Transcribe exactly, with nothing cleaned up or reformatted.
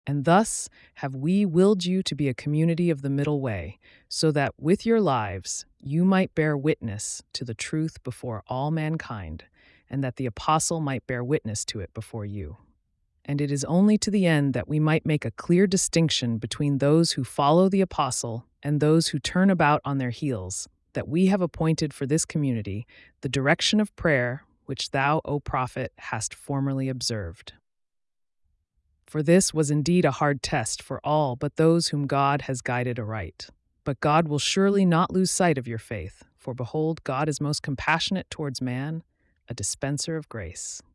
And thus have we willed you to be a community of the middle way, so that with your lives you might bear witness to the truth before all mankind, and that the apostle might bear witness to it before you. And it is only to the end that we might make a clear distinction between those who follow the apostle and those who turn about on their heels, that we have appointed for this community the direction of prayer which thou, O prophet, hast formerly observed. For this was indeed a hard test for all but those whom God has guided aright. But God will surely not lose sight of your faith, for behold, God is most compassionate towards man, a dispenser of grace.